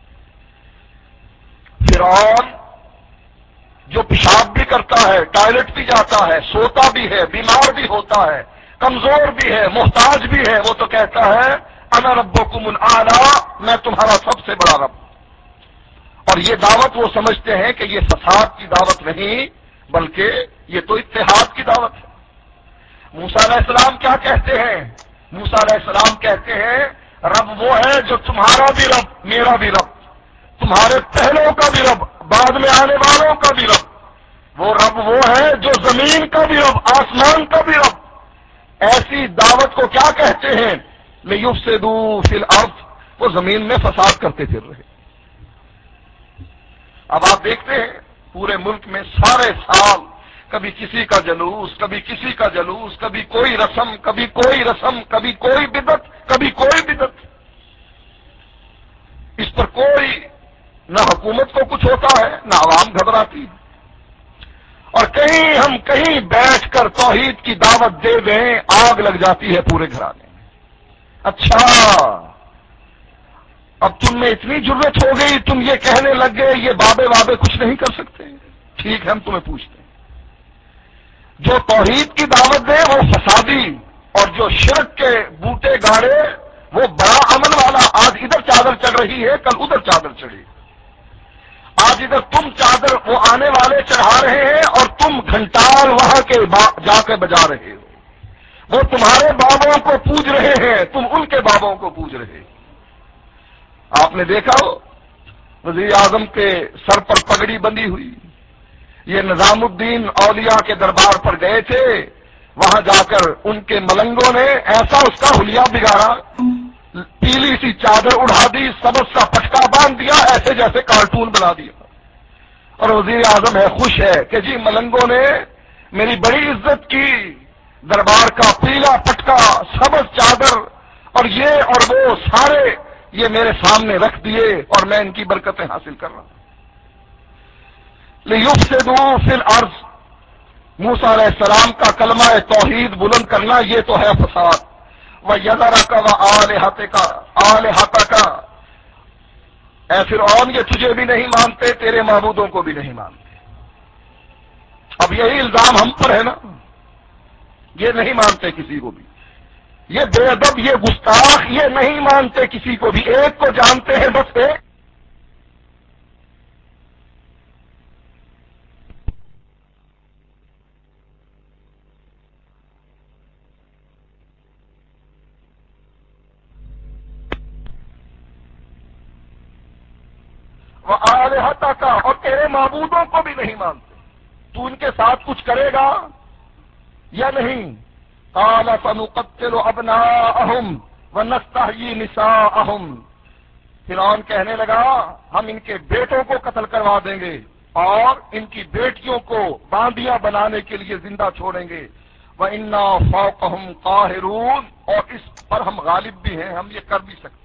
فرعون جو پیشاب بھی کرتا ہے، ٹوائلٹ بھی جاتا ہے، سوتا بھی ہے، بیمار بھی ہوتا ہے، کمزور بھی ہے، محتاج بھی ہے، وہ تو کہتا ہے انا ربکم الاعلی، میں تمہارا سب سے بڑا رب۔ اور یہ دعوت وہ سمجھتے ہیں کہ یہ فساد کی دعوت نہیں بلکہ یہ تو اتحاد کی دعوت ہے۔ موسیٰ علیہ السلام کیا کہتے ہیں؟ موسیٰ علیہ السلام کہتے ہیں رب وہ ہے جو تمہارا بھی رب، میرا بھی رب، تمہارے پہلوں کا بھی رب، بعد میں آنے والوں کا بھی رب، وہ رب وہ ہے جو زمین کا بھی رب، آسمان کا بھی رب۔ ایسی دعوت کو کیا کہتے ہیں؟ لیفسدوا فی الارض، وہ زمین میں فساد کرتے پھر رہے۔ اب آپ دیکھتے ہیں پورے ملک میں سارے سال کبھی کسی کا جلوس، کبھی کسی کا جلوس، کبھی کوئی رسم، کبھی کوئی رسم، کبھی کوئی بدعت، کبھی کوئی بدعت۔ اس پر کوئی نہ حکومت کو کچھ ہوتا ہے نہ عوام گھبراتی، اور کہیں ہم کہیں بیٹھ کر توحید کی دعوت دے دیں آگ لگ جاتی ہے پورے گھرانے میں۔ اچھا اب تم میں اتنی جرت ہو گئی، تم یہ کہنے لگ گئے یہ بابے بابے کچھ نہیں کر سکتے؟ ٹھیک ہے، ہم تمہیں پوچھتے ہیں، جو توحید کی دعوت دے وہ فسادی، اور جو شرک کے بوٹے گاڑے وہ بڑا امن والا، آج ادھر چادر چڑھ رہی ہے کل ادھر چادر چڑھی، آج ادھر تم چادر وہ آنے والے چڑھا رہے ہیں اور تم گھنٹال وہاں کے جا کے بجا رہے ہو، وہ تمہارے بابوں کو پوج رہے ہیں تم ان کے بابوں کو پوج رہے ہو۔ آپ نے دیکھا ہو وزیر اعظم کے سر پر پگڑی بندھی ہوئی، یہ نظام الدین اولیاء کے دربار پر گئے تھے، وہاں جا کر ان کے ملنگوں نے ایسا اس کا حلیہ بگاڑا، پیلی سی چادر اڑا دی، سبز سا پٹکا باندھ دیا، ایسے جیسے کارٹون بنا دیا، اور وزیر اعظم ہے خوش ہے کہ جی ملنگوں نے میری بڑی عزت کی، دربار کا پیلا پٹکا، سبز چادر اور یہ اور وہ سارے یہ میرے سامنے رکھ دیے اور میں ان کی برکتیں حاصل کر رہا ہوں۔ لیفسدوا فی الارض، موسیٰ علیہ السلام کا کلمہ توحید بلند کرنا یہ تو ہے فساد۔ وَيَذَرَكَ وَآلِهَتَكَ آلِهَتَكَ، اے فرعون یہ تجھے بھی نہیں مانتے، تیرے معبودوں کو بھی نہیں مانتے۔ اب یہی الزام ہم پر ہے نا، یہ نہیں مانتے کسی کو بھی۔ یہ بے ادب، یہ گستاخ، یہ نہیں مانتے کسی کو بھی، ایک کو جانتے ہیں بس ایک. وہ آلہتا کا، اور تیرے معبودوں کو بھی نہیں مانتے. تو ان کے ساتھ کچھ کرے گا یا نہیں؟ قال سنقتل ابناءهم ونستحيي نساءهم. فرعون کہنے لگا ہم ان کے بیٹوں کو قتل کروا دیں گے اور ان کی بیٹیوں کو باندیاں بنانے کے لیے زندہ چھوڑیں گے. وَإِنَّا فَوْقَهُمْ قَاهِرُونَ، اور اس پر ہم غالب بھی ہیں، ہم یہ کر بھی سکتے.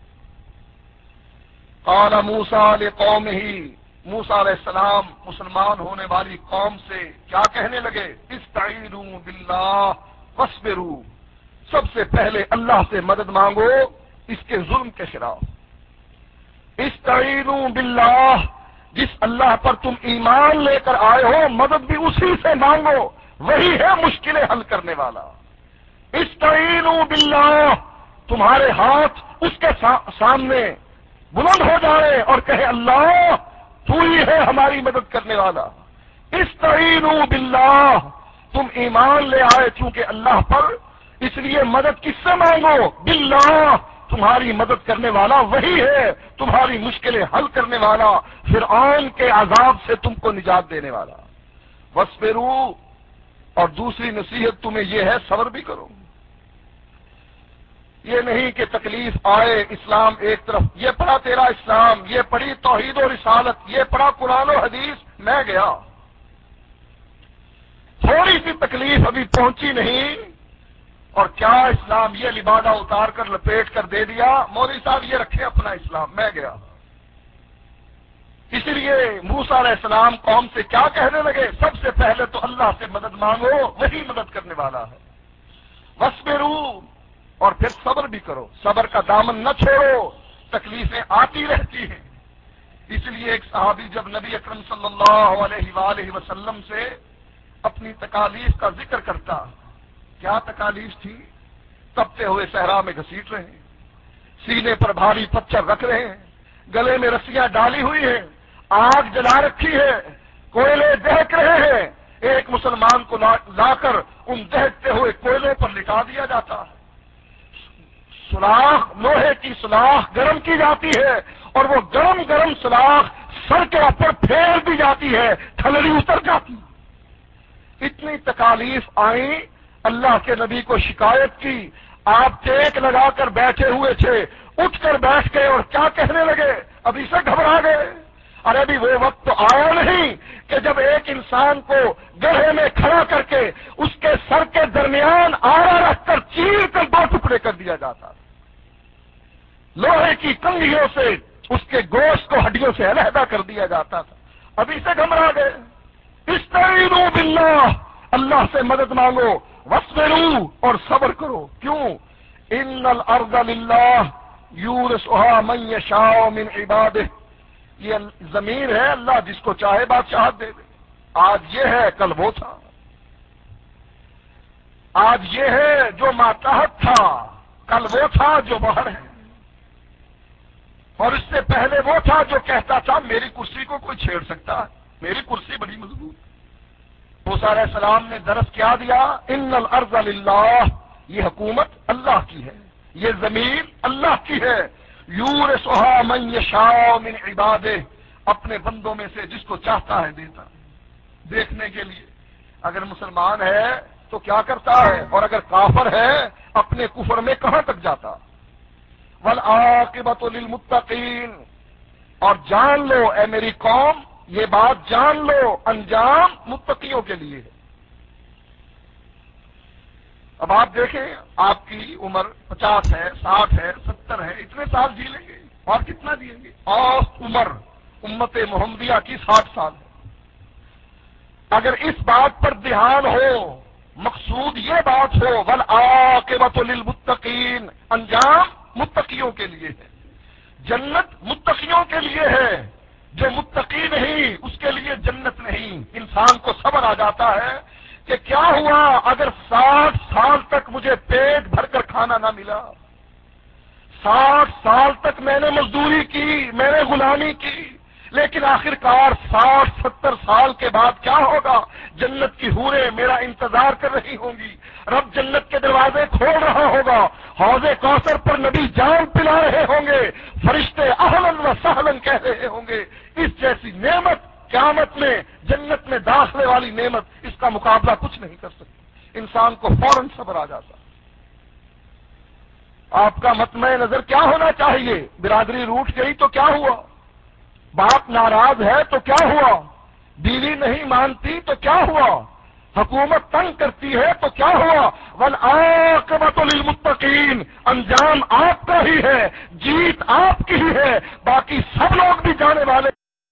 قال موسیٰ لقومه، موسیٰ علیہ السلام مسلمان ہونے والی قوم سے کیا کہنے لگے؟ استعینوا باللہ واصبروا، سب سے پہلے اللہ سے مدد مانگو اس کے ظلم کے خلاف. استعینوا باللہ، جس اللہ پر تم ایمان لے کر آئے ہو مدد بھی اسی سے مانگو، وہی ہے مشکلیں حل کرنے والا. استعینوا باللہ، تمہارے ہاتھ اس کے سامنے بلند ہو جائے اور کہے اللہ تو ہی ہے ہماری مدد کرنے والا. استعینوا باللہ، تم ایمان لے آئے چونکہ اللہ پر، اس لیے مدد کس سے مانگو؟ باللہ، تمہاری مدد کرنے والا وہی ہے، تمہاری مشکلیں حل کرنے والا، فرعون کے عذاب سے تم کو نجات دینے والا. واصبروا، اور دوسری نصیحت تمہیں یہ ہے صبر بھی کرو. یہ نہیں کہ تکلیف آئے اسلام ایک طرف، یہ پڑھا تیرا اسلام، یہ پڑھی توحید و رسالت، یہ پڑھا قرآن و حدیث، میں گیا. تھوڑی سی تکلیف ابھی پہنچی نہیں اور کیا اسلام یہ لبادہ اتار کر لپیٹ کر دے دیا، مولوی صاحب یہ رکھے اپنا اسلام، میں گیا. اسی لیے موسیٰ علیہ السلام قوم سے کیا کہنے لگے؟ سب سے پہلے تو اللہ سے مدد مانگو، وہی مدد کرنے والا ہے. واصبروا، اور پھر صبر بھی کرو، صبر کا دامن نہ چھوڑو، تکلیفیں آتی رہتی ہیں. اس لیے ایک صحابی جب نبی اکرم صلی اللہ علیہ وآلہ وسلم سے اپنی تکالیف کا ذکر کرتا، کیا تکالیف تھی؟ تپتے ہوئے صحرا میں گھسیٹ رہے ہیں، سینے پر بھاری پتھر رکھ رہے ہیں، گلے میں رسیاں ڈالی ہوئی ہیں، آگ جلا رکھی ہے، کوئلے دہک رہے ہیں. ایک مسلمان کو لا کر ان دہکتے ہوئے کوئلوں پر لٹا دیا جاتا ہے. سلاخ، لوہے کی سلاخ گرم کی جاتی ہے اور وہ گرم گرم سلاخ سر کے اوپر پھیر دی جاتی ہے، کھلڑی اتر جاتی. اتنی تکالیف آئی، اللہ کے نبی کو شکایت کی، آپ ٹیک لگا کر بیٹھے ہوئے تھے، اٹھ کر بیٹھ گئے اور کیا کہنے لگے؟ ابھی سے گھبرا گئے. ارے ابھی وہ وقت تو آیا نہیں کہ جب ایک انسان کو گڑھے میں کھڑا کر کے اس کے سر کے درمیان آڑا رکھ کر چیر کر دو ٹکڑے کر دیا جاتا، لوہے کی کنگھیوں سے اس کے گوشت کو ہڈیوں سے علیحدہ کر دیا جاتا تھا. ابھی سے گھبرا گئے. استعینوا باللہ، اللہ سے مدد مانگو، واصبروا، اور صبر کرو. کیوں؟ ان الارض للہ یورثها من یشاء من عبادہ، یہ زمین ہے اللہ جس کو چاہے بادشاہت دے دے. آج یہ ہے کل وہ تھا، آج یہ ہے جو ماتحت تھا کل وہ تھا جو باہر ہے، اور اس سے پہلے وہ تھا جو کہتا تھا میری کرسی کو کوئی چھیڑ سکتا ہے، میری کرسی بڑی مضبوط. موسیٰ علیہ السلام نے درس کیا دیا؟ ان الارض للہ، یہ حکومت اللہ کی ہے، یہ زمین اللہ کی ہے. یورثها من یشاء من عبادہ، اپنے بندوں میں سے جس کو چاہتا ہے دیتا. دیکھنے کے لیے اگر مسلمان ہے تو کیا کرتا ہے، اور اگر کافر ہے اپنے کفر میں کہاں تک جاتا. والعاقبۃ للمتقین، اور جان لو اے میری قوم، یہ بات جان لو، انجام متقیوں کے لیے ہے. اب آپ دیکھیں آپ کی عمر پچاس ہے، ساٹھ ہے، ستر ہے، اتنے سال جی لیں گے اور کتنا جیئیں گے؟ اوسط عمر امت محمدیہ کی ساٹھ سال ہے. اگر اس بات پر دھیان ہو، مقصود یہ بات ہو والعاقبۃ للمتقین، انجام متقیوں کے لیے ہے، جنت متقیوں کے لیے ہے، جو متقی نہیں اس کے لیے جنت نہیں. انسان کو صبر آ جاتا ہے کہ کیا ہوا اگر ساٹھ سال تک مجھے پیٹ بھر کر کھانا نہ ملا، ساٹھ سال تک میں نے مزدوری کی، میں نے غلامی کی، لیکن آخر کار ساٹھ ستر سال کے بعد کیا ہوگا؟ جنت کی حوریں میرا انتظار کر رہی ہوں گی، رب جنت کے دروازے کھول رہا ہوگا، حوض کوثر پر نبی جام پلا رہے ہوں گے، فرشتے اہلاً و سہلاً کہہ رہے ہوں گے۔ اس جیسی نعمت قیامت میں جنت میں داخلے والی نعمت، اس کا مقابلہ کچھ نہیں کر سکتی، انسان کو فوراً صبر آ جاتا۔ آپ کا مطمع نظر کیا ہونا چاہیے؟ برادری روٹھ گئی تو کیا ہوا؟ باپ ناراض ہے تو کیا ہوا؟ بیوی نہیں مانتی تو کیا ہوا؟ حکومت تنگ کرتی ہے تو کیا ہوا؟ والعاقبۃ للمتقین، انجام آپ کا ہی ہے، جیت آپ کی ہی ہے، باقی سب لوگ بھی جانے والے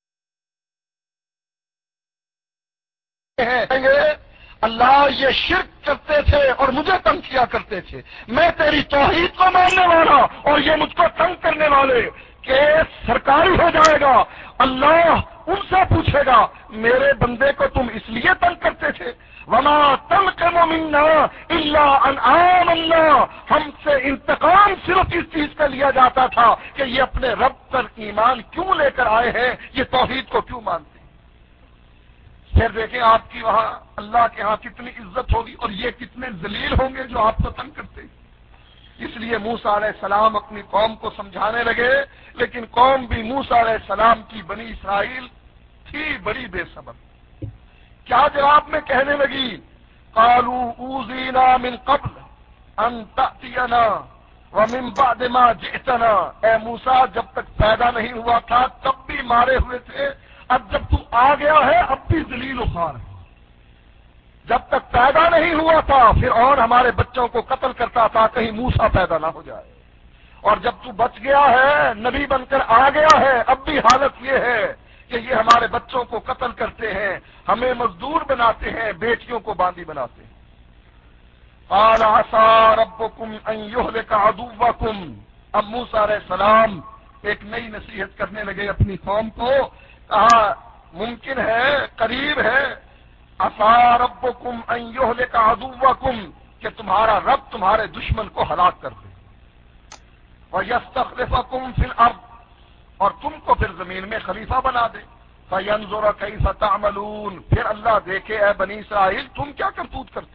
ہیں۔ اللہ یہ شرک کرتے تھے اور مجھے تنگ کیا کرتے تھے، میں تیری توحید کو ماننے والا اور یہ مجھ کو تنگ کرنے والے، کیس سرکاری ہو جائے گا۔ اللہ ان سے پوچھے گا میرے بندے کو تم اس لیے تنگ کرتے تھے؟ وما تنقم منا الا ان آمنا، ہم سے انتقام صرف اس چیز کا لیا جاتا تھا کہ یہ اپنے رب پر ایمان کیوں لے کر آئے ہیں، یہ توحید کو کیوں مانتے ہیں۔ پھر دیکھیں آپ کی وہاں اللہ کے ہاں کتنی عزت ہوگی، اور یہ کتنے ذلیل ہوں گے جو آپ کو تنگ کرتے ہیں۔ اس لیے موسیٰ علیہ السلام اپنی قوم کو سمجھانے لگے، لیکن قوم بھی موسیٰ علیہ السلام کی بنی اسرائیل تھی بڑی بے صبر۔ کیا جواب میں کہنے لگی؟ قالوا اوذینا من قبل ان تأتینا ومن بعد ما جئتنا، اے موسیٰ جب تک پیدا نہیں ہوا تھا تب بھی مارے ہوئے تھے، اب جب تو آ گیا ہے اب بھی ذلیل و خوار ہے۔ جب تک پیدا نہیں ہوا تھا فرعون ہمارے بچوں کو قتل کرتا تھا کہیں موسیٰ پیدا نہ ہو جائے، اور جب تو بچ گیا ہے نبی بن کر آ گیا ہے اب بھی حالت یہ ہے کہ یہ ہمارے بچوں کو قتل کرتے ہیں، ہمیں مزدور بناتے ہیں، بیٹیوں کو باندی بناتے ہیں۔ قال عسى ربكم ان يهلك عدوكم، اب موسیٰ علیہ السلام ایک نئی نصیحت کرنے لگے اپنی قوم کو، کہا ممکن ہے، قریب ہے، عسى ربكم ان يهلك عدوكم، کہ تمہارا رب تمہارے دشمن کو ہلاک کر دے، وَيَسْتَخْلِفَكُمْ فِي الْأَرْضِ، اور تم کو پھر زمین میں خلیفہ بنا دے، فَيَنْظُرَ كَيْفَ تَعْمَلُونَ، پھر اللہ دیکھے اے بنی اسرائیل تم کیا کرتوت کرتے۔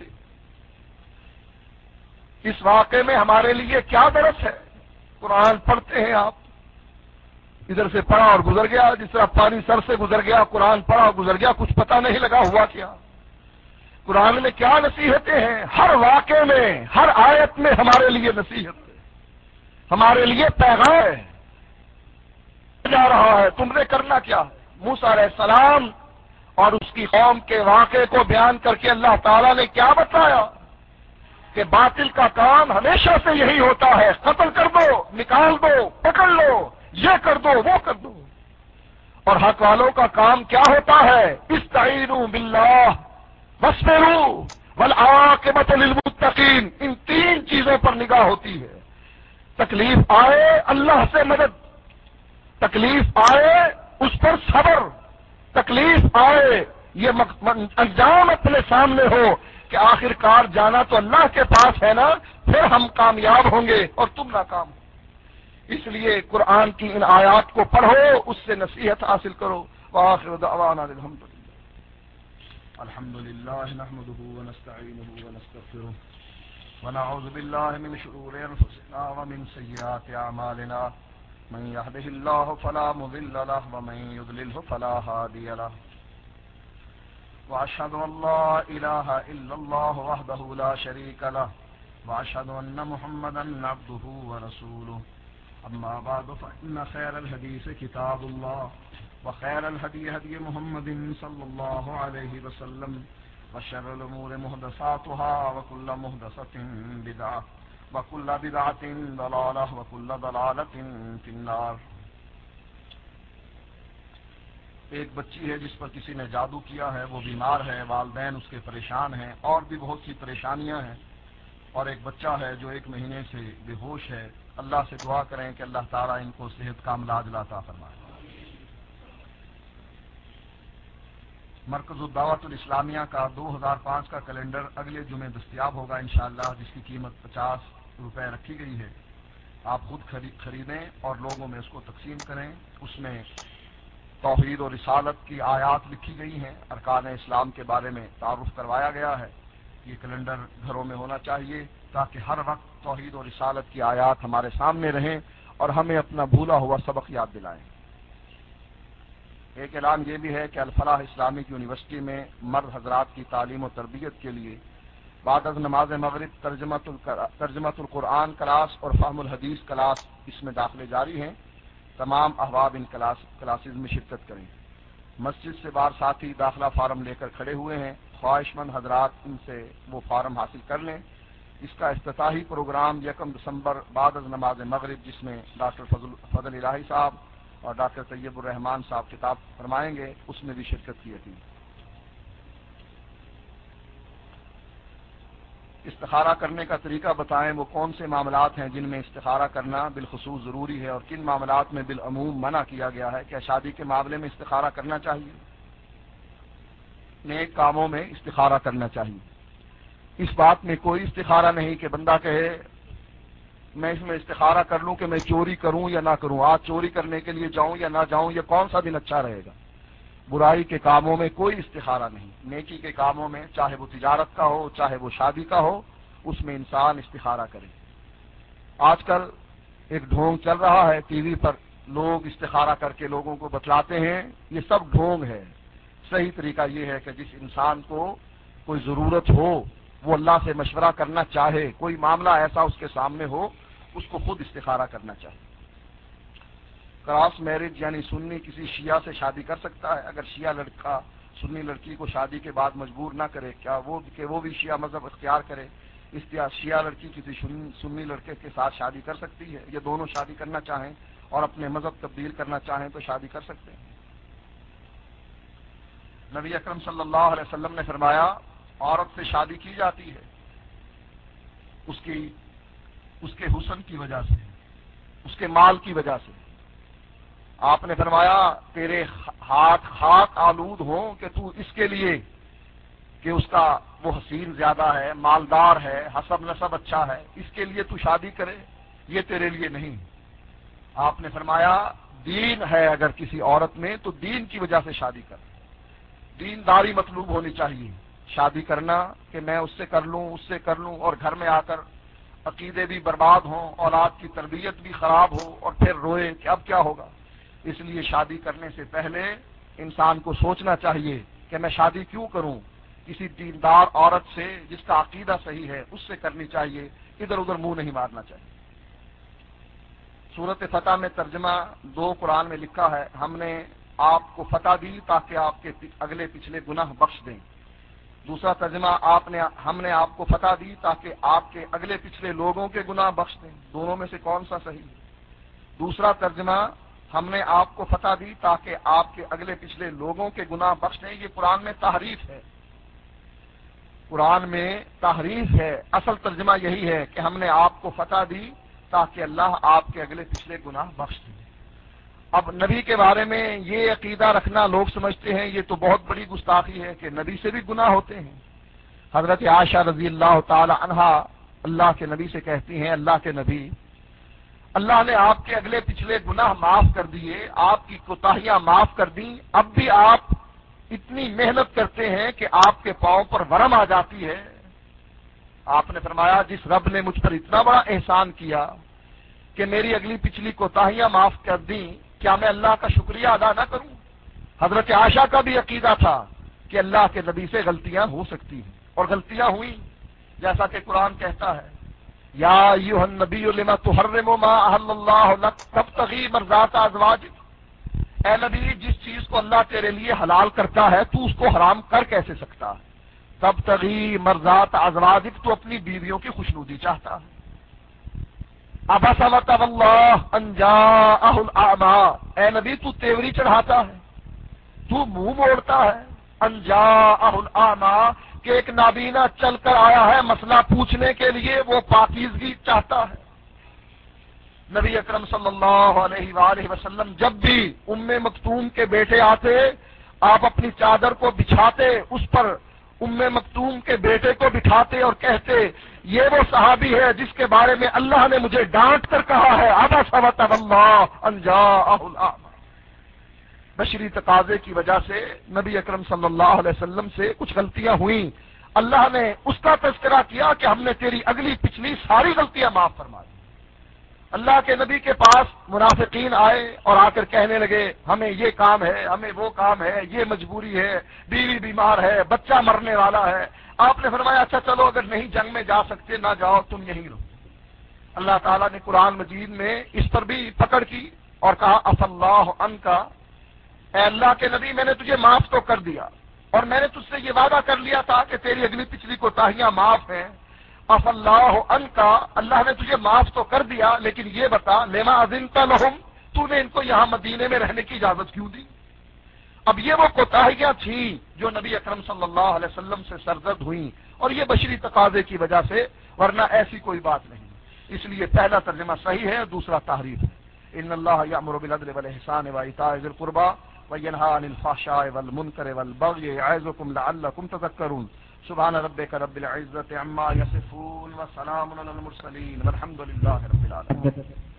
اس واقعے میں ہمارے لیے کیا درس ہے؟ قرآن پڑھتے ہیں آپ، ادھر سے پڑھا اور گزر گیا، جس طرح پانی سر سے گزر گیا، قرآن پڑھا اور گزر گیا، کچھ پتہ نہیں لگا ہوا کیا۔ قرآن میں کیا نصیحتیں ہیں؟ ہر واقعے میں، ہر آیت میں ہمارے لیے نصیحت ہے، ہمارے لیے پیغام ہے، جا رہا ہے تم نے کرنا کیا ہے۔ موسیٰ علیہ السلام اور اس کی قوم کے واقعے کو بیان کر کے اللہ تعالیٰ نے کیا بتایا کہ باطل کا کام ہمیشہ سے یہی ہوتا ہے، قتل کر دو، نکال دو، پکڑ لو، یہ کر دو، وہ کر دو، اور حق والوں کا کام کیا ہوتا ہے؟ استعینوا باللہ واصبروا والعاقبۃ للمتقین، ان تین چیزوں پر نگاہ ہوتی ہے۔ تکلیف آئے اللہ سے مدد، تکلیف آئے اس پر صبر، تکلیف آئے یہ انجام اپنے سامنے ہو کہ آخر کار جانا تو اللہ کے پاس ہے نا، پھر ہم کامیاب ہوں گے اور تم ناکام ہو۔ اس لیے قرآن کی ان آیات کو پڑھو، اس سے نصیحت حاصل کرو۔ وآخر دعوانا الحمد للہ الحمد للہ نحمده ونستعینه ونستغفره ونعوذ بالله من شرور انفسنا ومن سيئات اعمالنا، من يهده الله فلا مضل له ومن يضلله فلا هادي له، واشهد ان لا اله الا الله وحده لا شريك له، واشهد ان محمدا عبده ورسوله، اما بعد فان خير الحديث كتاب الله، وخير الهدي هدي محمد صلى الله عليه وسلم، وشر الامور محدثاتها، وكل محدثة بدعة، وكل بدعة ضلالة، وكل ضلالة في النار۔ ایک بچی ہے جس پر کسی نے جادو کیا ہے، وہ بیمار ہے، والدین اس کے پریشان ہیں، اور بھی بہت سی پریشانیاں ہیں، اور ایک بچہ ہے جو ایک مہینے سے بے ہوش ہے۔ اللہ سے دعا کریں کہ اللہ تعالیٰ ان کو صحت کاملہ عاجلہ عطا فرمائے۔ مرکز الدعوت الاسلامیہ کا دو ہزار پانچ کا کیلنڈر اگلے جمعے دستیاب ہوگا انشاءاللہ، جس کی قیمت پچاس روپے رکھی گئی ہے۔ آپ خود خریدیں اور لوگوں میں اس کو تقسیم کریں۔ اس میں توحید اور رسالت کی آیات لکھی گئی ہیں، ارکان اسلام کے بارے میں تعارف کروایا گیا ہے۔ یہ کیلنڈر گھروں میں ہونا چاہیے تاکہ ہر وقت توحید اور رسالت کی آیات ہمارے سامنے رہیں اور ہمیں اپنا بھولا ہوا سبق یاد دلائیں۔ ایک اعلان یہ بھی ہے کہ الفلاح اسلامک یونیورسٹی میں مرد حضرات کی تعلیم و تربیت کے لیے بعد از نماز مغرب ترجمۃ القرآن کلاس اور فہم الحدیث کلاس اس میں داخلے جاری ہیں۔ تمام احباب ان کلاس کلاسز میں شرکت کریں۔ مسجد سے باہر ساتھی داخلہ فارم لے کر کھڑے ہوئے ہیں، خواہش مند حضرات ان سے وہ فارم حاصل کر لیں۔ اس کا افتتاحی پروگرام یکم دسمبر بعد از نماز مغرب، جس میں ڈاکٹر فضل فضل الہی صاحب اور ڈاکٹر طیب الرحمان صاحب خطاب فرمائیں گے، اس میں بھی شرکت کی تھی۔ استخارہ کرنے کا طریقہ بتائیں، وہ کون سے معاملات ہیں جن میں استخارہ کرنا بالخصوص ضروری ہے اور کن معاملات میں بالعموم منع کیا گیا ہے؟ کیا شادی کے معاملے میں استخارہ کرنا چاہیے؟ نیک کاموں میں استخارہ کرنا چاہیے۔ اس بات میں کوئی استخارہ نہیں کہ بندہ کہے میں اس میں استخارہ کر لوں کہ میں چوری کروں یا نہ کروں، آج چوری کرنے کے لیے جاؤں یا نہ جاؤں، یہ کون سا دن اچھا رہے گا۔ برائی کے کاموں میں کوئی استخارہ نہیں، نیکی کے کاموں میں، چاہے وہ تجارت کا ہو چاہے وہ شادی کا ہو، اس میں انسان استخارہ کرے۔ آج کل ایک ڈھونگ چل رہا ہے ٹی وی پر، لوگ استخارہ کر کے لوگوں کو بتلاتے ہیں، یہ سب ڈھونگ ہے۔ صحیح طریقہ یہ ہے کہ جس انسان کو کوئی ضرورت ہو، وہ اللہ سے مشورہ کرنا چاہے، کوئی معاملہ ایسا اس کے سامنے ہو، اس کو خود استخارہ کرنا چاہیے۔ کراس میرج یعنی سنی کسی شیعہ سے شادی کر سکتا ہے؟ اگر شیعہ لڑکا سنی لڑکی کو شادی کے بعد مجبور نہ کرے، کیا وہ کہ وہ بھی شیعہ مذہب اختیار کرے، اس طرح شیعہ لڑکی کسی سنی لڑکے کے ساتھ شادی کر سکتی ہے؟ یہ دونوں شادی کرنا چاہیں اور اپنے مذہب تبدیل کرنا چاہیں تو شادی کر سکتے ہیں۔ نبی اکرم صلی اللہ علیہ وسلم نے فرمایا عورت سے شادی کی جاتی ہے اس کی اس کے حسن کی وجہ سے، اس کے مال کی وجہ سے۔ آپ نے فرمایا تیرے ہاتھ خاک آلود ہوں کہ تو اس کے لیے کہ اس کا وہ حسین زیادہ ہے، مالدار ہے، حسب نسب اچھا ہے، اس کے لیے تو شادی کرے، یہ تیرے لیے نہیں۔ آپ نے فرمایا دین ہے اگر کسی عورت میں تو دین کی وجہ سے شادی کر، دینداری مطلوب ہونی چاہیے۔ شادی کرنا کہ میں اس سے کر لوں اس سے کر لوں اور گھر میں آ کر عقیدے بھی برباد ہوں، اولاد کی تربیت بھی خراب ہو اور پھر روئے کہ اب کیا ہوگا۔ اس لیے شادی کرنے سے پہلے انسان کو سوچنا چاہیے کہ میں شادی کیوں کروں، کسی دیندار عورت سے جس کا عقیدہ صحیح ہے اس سے کرنی چاہیے، ادھر ادھر منہ نہیں مارنا چاہیے۔ سورۃ فتح میں ترجمہ دو قرآن میں لکھا ہے ہم نے آپ کو فتح دی تاکہ آپ کے اگلے پچھلے گناہ بخش دیں۔ دوسرا ترجمہ آپ نے ہم نے آپ کو فتح دی تاکہ آپ کے اگلے پچھلے لوگوں کے گناہ بخش دیں۔ دونوں میں سے کون سا صحیح ہے؟ دوسرا ترجمہ ہم نے آپ کو فتح دی تاکہ آپ کے اگلے پچھلے لوگوں کے گناہ بخش دیں، یہ قرآن میں تحریف ہے، قرآن میں تحریف ہے۔ اصل ترجمہ یہی ہے کہ ہم نے آپ کو فتح دی تاکہ اللہ آپ کے اگلے پچھلے گناہ بخش دیں۔ اب نبی کے بارے میں یہ عقیدہ رکھنا لوگ سمجھتے ہیں یہ تو بہت بڑی گستاخی ہے کہ نبی سے بھی گناہ ہوتے ہیں۔ حضرت عائشہ رضی اللہ تعالی عنہا اللہ کے نبی سے کہتی ہیں اللہ کے نبی، اللہ نے آپ کے اگلے پچھلے گناہ معاف کر دیے، آپ کی کوتاہیاں معاف کر دیں، اب بھی آپ اتنی محنت کرتے ہیں کہ آپ کے پاؤں پر ورم آ جاتی ہے۔ آپ نے فرمایا جس رب نے مجھ پر اتنا بڑا احسان کیا کہ میری اگلی پچھلی کوتاہیاں معاف کر دیں، کیا میں اللہ کا شکریہ ادا نہ کروں؟ حضرت عائشہ کا بھی عقیدہ تھا کہ اللہ کے نبی سے غلطیاں ہو سکتی ہیں اور غلطیاں ہوئیں، جیسا کہ قرآن کہتا ہے یا ایھا النبی لما تحرم ما احل اللہ لک تبتغی مرضات ازواجک، اے نبی جس چیز کو اللہ تیرے لیے حلال کرتا ہے تو اس کو حرام کر کیسے سکتا ہے؟ تبتغی مرضات ازواجک، تو اپنی بیویوں کی خوشنودی چاہتا ہے۔ عبس وتولی ان جاءہ الاعمی، اے نبی تو تیوری چڑھاتا ہے، تو منہ موڑتا ہے، ان جاءہ الاعمی کہ ایک نابینا چل کر آیا ہے مسئلہ پوچھنے کے لیے، وہ پاکیزگی چاہتا ہے۔ نبی اکرم صلی اللہ علیہ وآلہ وسلم جب بھی ام مکتوم کے بیٹے آتے آپ اپنی چادر کو بچھاتے، اس پر ام مکتوم کے بیٹے کو بٹھاتے اور کہتے یہ وہ صحابی ہے جس کے بارے میں اللہ نے مجھے ڈانٹ کر کہا ہے عبس وتولى ان جاءه الاعمى۔ بشری تقاضے کی وجہ سے نبی اکرم صلی اللہ علیہ وسلم سے کچھ غلطیاں ہوئیں، اللہ نے اس کا تذکرہ کیا کہ ہم نے تیری اگلی پچھلی ساری غلطیاں معاف فرما دی۔ اللہ کے نبی کے پاس منافقین آئے اور آ کر کہنے لگے ہمیں یہ کام ہے، ہمیں وہ کام ہے، یہ مجبوری ہے، بیوی بیمار ہے، بچہ مرنے والا ہے۔ آپ نے فرمایا اچھا چلو اگر نہیں جنگ میں جا سکتے نہ جاؤ، تم یہیں رہو۔ اللہ تعالیٰ نے قرآن مجید میں اس پر بھی پکڑ کی اور کہا عفا اللہ عنک، اے اللہ کے نبی میں نے تجھے معاف تو کر دیا، اور میں نے تجھ سے یہ وعدہ کر لیا تھا کہ تیری اگلی پچھلی کوتاہیاں معاف ہیں۔ عفا اللہ عنک، اللہ نے تجھے معاف تو کر دیا، لیکن یہ بتا لما اذنت لہم، تو نے ان کو یہاں مدینے میں رہنے کی اجازت کیوں دی؟ اب یہ وہ کوتاہیاں تھیں جو نبی اکرم صلی اللہ علیہ وسلم سے سرزد ہوئیں، اور یہ بشری تقاضے کی وجہ سے، ورنہ ایسی کوئی بات نہیں۔ اس لیے پہلا ترجمہ صحیح ہے، دوسرا تحریف ہے۔ ان اللہ یأمر بالعدل والإحسان وإیتاء ذی القربى وینہی عن الفحشاء والمنکر والبغی یعظکم لعلکم تذکرون۔ سبحان ربک رب العزة عما یصفون وسلام علی المرسلین والحمد للہ رب العالمین۔